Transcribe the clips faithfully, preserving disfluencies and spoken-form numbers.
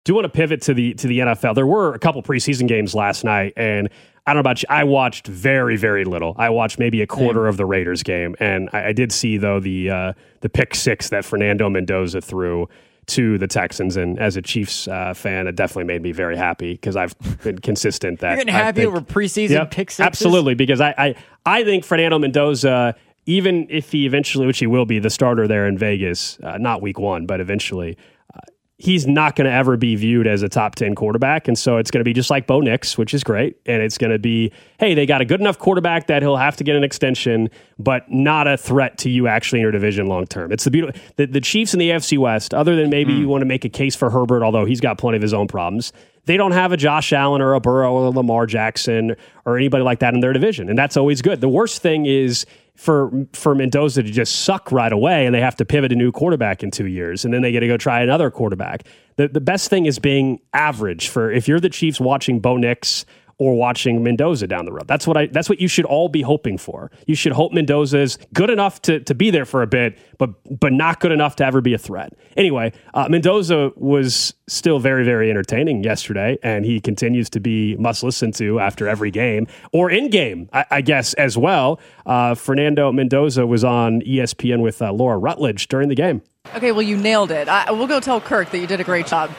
do want to pivot to the to the N F L. There were a couple preseason games last night, and I don't know about you, I watched very, very little. I watched maybe a quarter Same. of the Raiders game, and I, I did see, though, the uh, the pick six that Fernando Mendoza threw to the Texans, and as a Chiefs uh, fan, it definitely made me very happy because I've been consistent that You're getting happy think, over preseason yep, pick sixes? Absolutely, because I, I, I think Fernando Mendoza, even if he eventually, which he will be, the starter there in Vegas, uh, not week one, but eventually, uh, he's not going to ever be viewed as a top ten quarterback. And so it's going to be just like Bo Nix, which is great. And it's going to be, hey, they got a good enough quarterback that he'll have to get an extension, but not a threat to you actually in your division long term. It's the beautiful, the, the Chiefs in the A F C West, other than maybe mm. you want to make a case for Herbert, although he's got plenty of his own problems, they don't have a Josh Allen or a Burrow or a Lamar Jackson or anybody like that in their division. And that's always good. The worst thing is for for Mendoza to just suck right away and they have to pivot a new quarterback in two years and then they get to go try another quarterback. The the best thing is being average for if you're the Chiefs watching Bo Nix or watching Mendoza down the road. That's what I that's what you should all be hoping for. You should hope Mendoza is good enough to, to be there for a bit, but but not good enough to ever be a threat. Anyway, uh, Mendoza was still very, very entertaining yesterday, and he continues to be must listen to after every game, or in game, I, I guess, as well. Uh, Fernando Mendoza was on E S P N with uh, Laura Rutledge during the game. Okay, well, you nailed it. I, we'll go tell Kirk that you did a great job.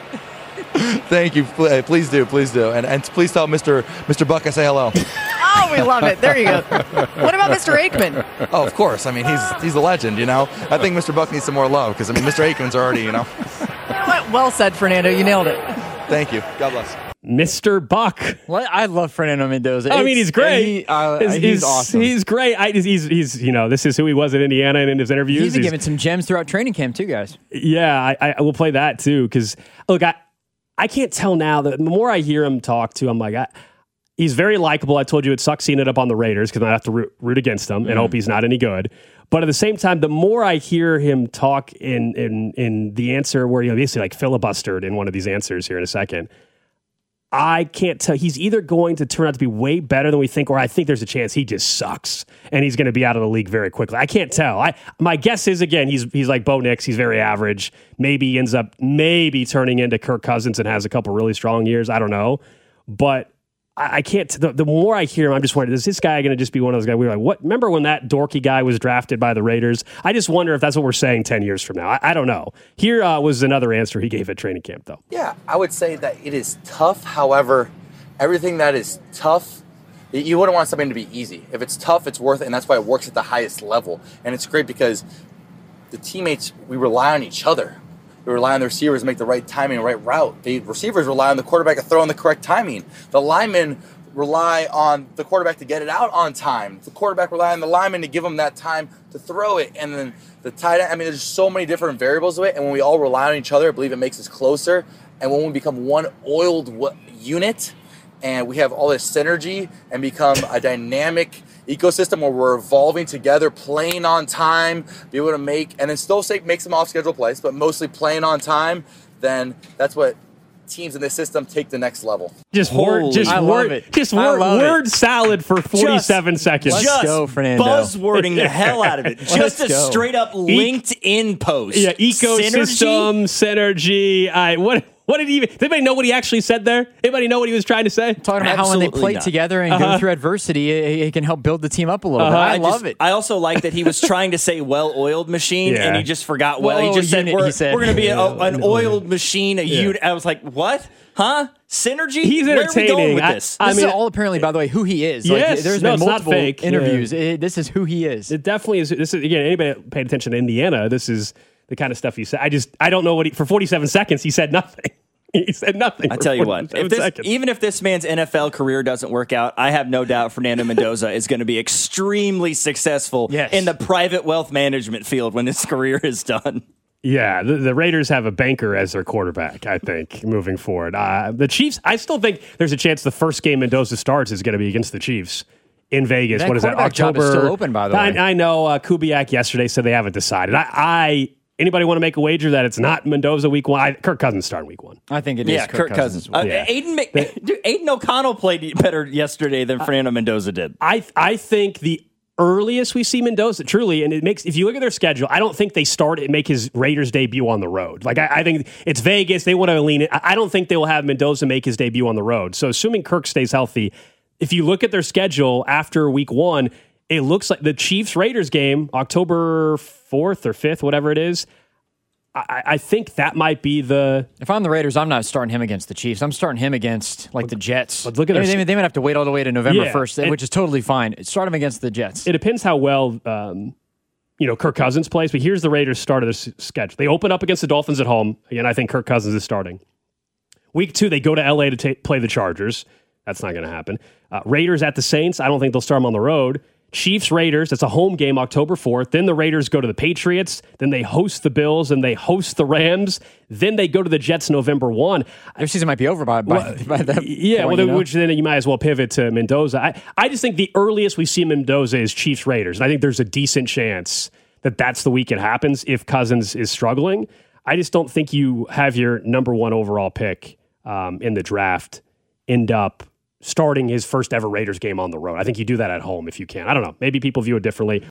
Thank you. Please do. Please do. And and please tell Mister Mister Buck I say hello. Oh, we love it. There you go. What about Mister Aikman? Oh, of course. I mean, he's he's a legend, you know. I think Mister Buck needs some more love because, I mean, Mister Aikman's already, you know. Well said, Fernando. You nailed it. Thank you. God bless. Mister Buck. Well, I love Fernando Mendoza. I mean, he's great. He, uh, he's, he's, he's awesome. He's great. I, he's, he's, you know, this is who he was in Indiana and in his interviews. He's been giving some gems throughout training camp, too, guys. Yeah, I, I will play that, too, because, look, I, I can't tell now. That the more I hear him talk, too, I'm like, I, he's very likable. I told you it sucks seeing it up on the Raiders because I have to root, root against him mm. and hope he's not any good. But at the same time, the more I hear him talk in in in the answer where, you know, basically like filibustered in one of these answers here in a second, I can't tell. He's either going to turn out to be way better than we think, or I think there's a chance he just sucks and he's going to be out of the league very quickly. I can't tell. I my guess is, again, he's he's like Bo Nix. He's very average. Maybe he ends up maybe turning into Kirk Cousins and has a couple really strong years. I don't know, but I, I can't. The, the more I hear him, I'm just wondering, is this guy going to just be one of those guys? We were like, what? Remember when that dorky guy was drafted by the Raiders? I just wonder if that's what we're saying ten years from now. I, I don't know. Here uh, was another answer he gave at training camp, though. Yeah, I would say that it is tough. However, everything that is tough, you wouldn't want something to be easy. If it's tough, it's worth it, and that's why it works at the highest level. And it's great because the teammates, we rely on each other. We rely on the receivers to make the right timing and right route. The receivers rely on the quarterback to throw in the correct timing. The linemen rely on the quarterback to get it out on time. The quarterback rely on the lineman to give them that time to throw it. And then the tight end, I mean, there's so many different variables of it. And when we all rely on each other, I believe it makes us closer. And when we become one oiled unit and we have all this synergy and become a dynamic ecosystem where we're evolving together, playing on time, be able to make, and then still say, make some off-schedule plays, but mostly playing on time, then that's what teams in this system take the next level. Just word, just I word, love it. just I word, love word it. salad for forty-seven just, seconds. Let's just go, Fernando. buzzwording the hell out of it. Just a go. straight up LinkedIn post. Yeah, ecosystem, synergy. synergy I what what did he even? Does anybody know what he actually said there? Anybody know what he was trying to say? Talking about how when they Absolutely play not. together and Uh-huh. go through adversity, it, it can help build the team up a little Uh-huh. bit. I, I love just, it. I also like that he was trying to say well-oiled machine, Yeah. and he just forgot well. Well, he just said unit, we're, he said. we're going to be a, Yeah. an oiled machine, a unit. I was like, what? Huh? Synergy? He's Where are we going entertaining. with I- this? I this mean- is all apparently, by the way, who he is. Yes. Like, there's No, been it's not multiple fake. interviews. It- this is who he is. It definitely is. This is again. Anybody that paid attention to Indiana, this is the kind of stuff he said. I just I don't know what he for forty-seven seconds he said nothing. He said nothing. I for tell you what, forty-seven if this, seconds. even if this man's N F L career doesn't work out, I have no doubt Fernando Mendoza is going to be extremely successful Yes. in the private wealth management field when his career is done. Yeah, the, the Raiders have a banker as their quarterback, I think, moving forward. Uh, the Chiefs, I still think there's a chance the first game Mendoza starts is going to be against the Chiefs in Vegas. That what is that, quarterback job October? is still open, by the I, way. I know uh, Kubiak yesterday said they haven't decided. I, I Anybody want to make a wager that it's not Mendoza week one? I, Kirk Cousins starting week one. I think it is Yeah, Kirk, Cousins. Uh, Yeah. Aiden, Mc- Dude, Aiden O'Connell played better yesterday than Fernando Mendoza did. I I think the earliest we see Mendoza, truly, and it makes, if you look at their schedule, I don't think they start and make his Raiders debut on the road. Like, I, I think it's Vegas. They want to lean it. I don't think they will have Mendoza make his debut on the road. So assuming Kirk stays healthy, if you look at their schedule after week one, it looks like the Chiefs-Raiders game, October fourth or fifth, whatever it is, I, I think that might be the... If I'm the Raiders, I'm not starting him against the Chiefs. I'm starting him against, like, the Jets. But look at I their- mean, they, they might have to wait all the way to November Yeah, first, and- which is totally fine. Start him against the Jets. It depends how well, um, you know, Kirk Cousins plays, but here's the Raiders' start of the s- schedule. They open up against the Dolphins at home. Again, I think Kirk Cousins is starting. Week two, they go to L A to ta- play the Chargers. That's not going to happen. Uh, Raiders at the Saints. I don't think they'll start them on the road. Chiefs, Raiders. That's a home game, October fourth. Then the Raiders go to the Patriots. Then they host the Bills and they host the Rams. Then they go to the Jets November first. Their season might be over by, by, Well, by that Yeah, point, well, you then, know? which then you might as well pivot to Mendoza. I, I just think the earliest we see Mendoza is Chiefs, Raiders. And I think there's a decent chance that that's the week it happens if Cousins is struggling. I just don't think you have your number one overall pick um, in the draft end up starting his first ever Raiders game on the road. I think you do that at home if you can. I don't know. Maybe people view it differently.